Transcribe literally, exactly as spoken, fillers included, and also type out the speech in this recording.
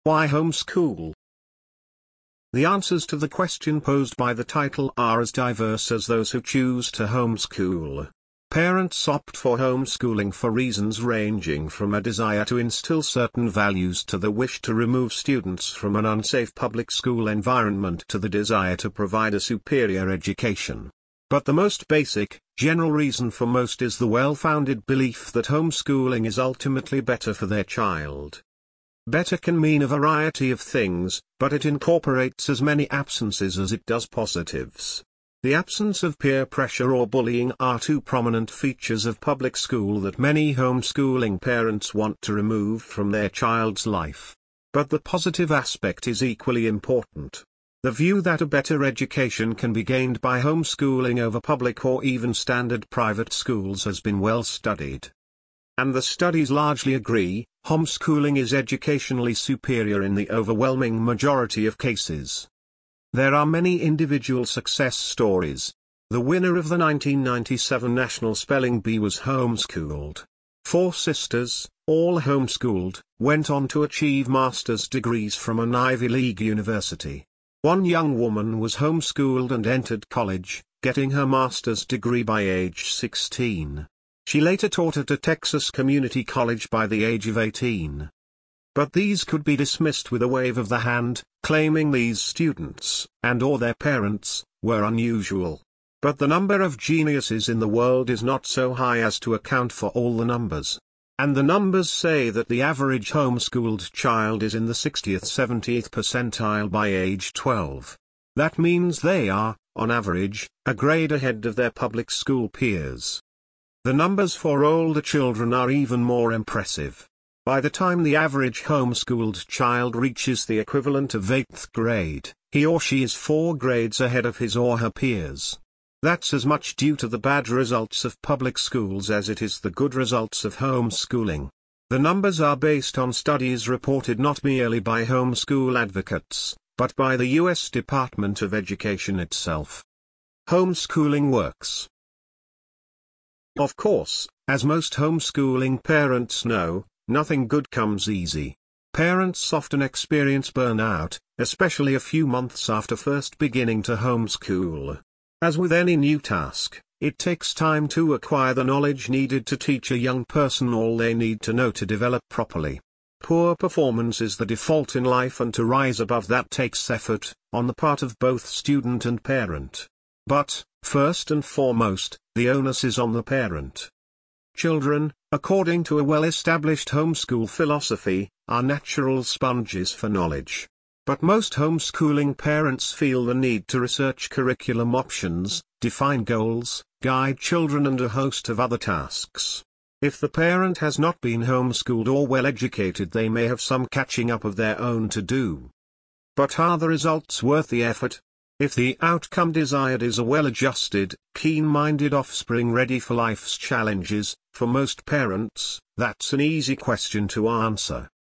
Why homeschool? The answers to the question posed by the title are as diverse as those who choose to homeschool. Parents opt for homeschooling for reasons ranging from a desire to instill certain values to the wish to remove students from an unsafe public school environment to the desire to provide a superior education. But the most basic, general reason for most is the well-founded belief that homeschooling is ultimately better for their child. Better can mean a variety of things, but it incorporates as many absences as it does positives. The absence of peer pressure or bullying are two prominent features of public school that many homeschooling parents want to remove from their child's life. But the positive aspect is equally important. The view that a better education can be gained by homeschooling over public or even standard private schools has been well studied. And the studies largely agree, homeschooling is educationally superior in the overwhelming majority of cases. There are many individual success stories. The winner of the nineteen ninety-seven National Spelling Bee was homeschooled. Four sisters, all homeschooled, went on to achieve master's degrees from an Ivy League university. One young woman was homeschooled and entered college, getting her master's degree by age sixteen. She later taught at a Texas community college by the age of eighteen. But these could be dismissed with a wave of the hand, claiming these students, and or their parents, were unusual. But the number of geniuses in the world is not so high as to account for all the numbers. And the numbers say that the average homeschooled child is in the sixtieth to seventieth percentile by age twelve. That means they are, on average, a grade ahead of their public school peers. The numbers for older children are even more impressive. By the time the average homeschooled child reaches the equivalent of eighth grade, he or she is four grades ahead of his or her peers. That's as much due to the bad results of public schools as it is the good results of homeschooling. The numbers are based on studies reported not merely by homeschool advocates, but by the U S Department of Education itself. Homeschooling works. Of course, as most homeschooling parents know, nothing good comes easy. Parents often experience burnout, especially a few months after first beginning to homeschool. As with any new task, it takes time to acquire the knowledge needed to teach a young person all they need to know to develop properly. Poor performance is the default in life, and to rise above that takes effort, on the part of both student and parent. But, first and foremost, the onus is on the parent. Children, according to a well-established homeschool philosophy, are natural sponges for knowledge. But most homeschooling parents feel the need to research curriculum options, define goals, guide children, and a host of other tasks. If the parent has not been homeschooled or well educated, they may have some catching up of their own to do. But are the results worth the effort? If the outcome desired is a well-adjusted, keen-minded offspring ready for life's challenges, for most parents, that's an easy question to answer.